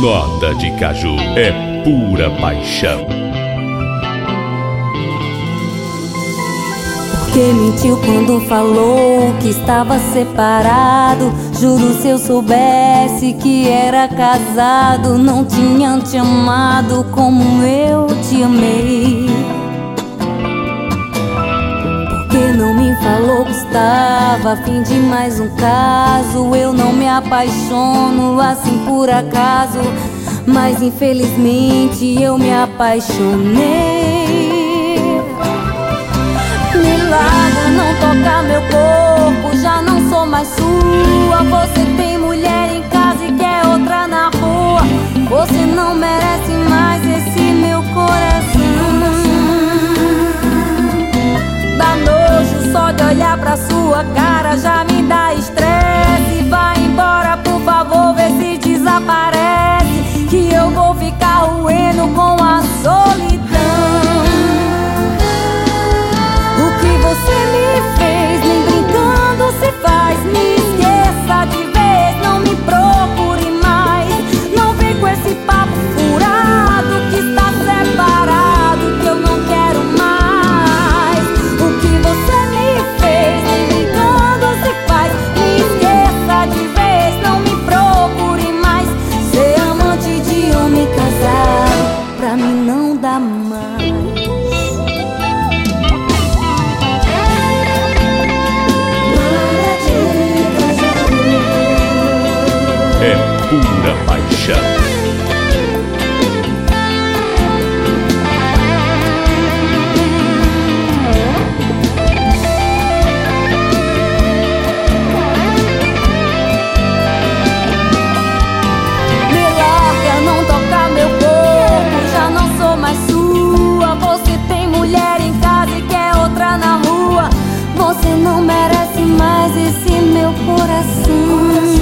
Nota de Caju é pura paixão. Porque mentiu quando falou que estava separado. Juro, se eu soubesse que era casado, não tinha te amado como eu te amei. Porque não me falou que estava a fim de mais um caso. Eu não me apaixono assim por acaso, mas infelizmente eu me apaixonei. Me larga, não toca meu corpo, já não sou mais sua. Você tem mulher em casa e quer outra na rua. Você não merece mais esse meu coração. Dá nojo só de olhar pra sua cara, já me dá estresse. Vai embora, por favor, vê se desaparece, que eu vou ficar roendo com a solidão. Você me fez, nem brincando se faz. Me esqueça de vez, não me procure mais. Não vem com esse papo furado que está separado, que eu não quero mais. O que você me fez, nem brincando se faz. Me esqueça de vez, não me procure mais. Ser amante de homem casado, pra mim não dá mais. É pura paixão. Me larga, não toca meu corpo, já não sou mais sua. Você tem mulher em casa e quer outra na rua. Você não merece mais esse meu coração.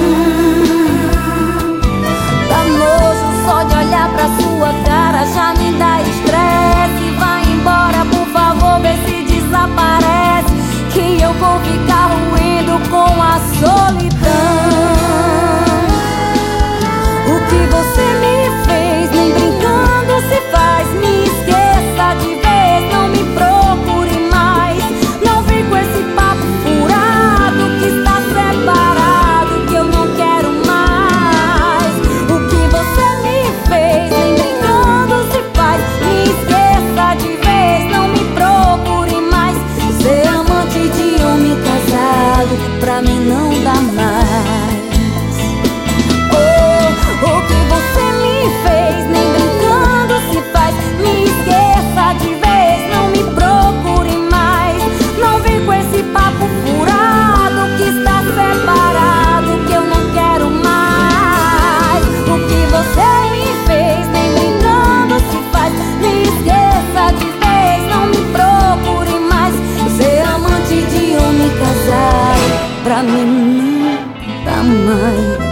Só de olhar pra sua cara já me dá estresse. Vai embora, por favor, vê se desaparece, que eu vou ficar roendo com a solidão. O que você me fez, nem brincando se faz. Me esqueça de vez, não me procure mais. Não vem com esse papo furado que está separado, que eu não quero mais. O que você me fez, nem brincando se faz. Me esqueça de vez, não me procure mais. Ser amante de homem casado, pra mim não dá mais. Oh, o que você me fez, nem brincando se faz. Me esqueça de vez, não me procure mais. Não vem com esse papo furado que está separado, que eu não quero mais. O que você me fez, nem brincando se faz. Me esqueça de vez, não me procure mais. Ser amante de homem casado, pra mim não dá mais.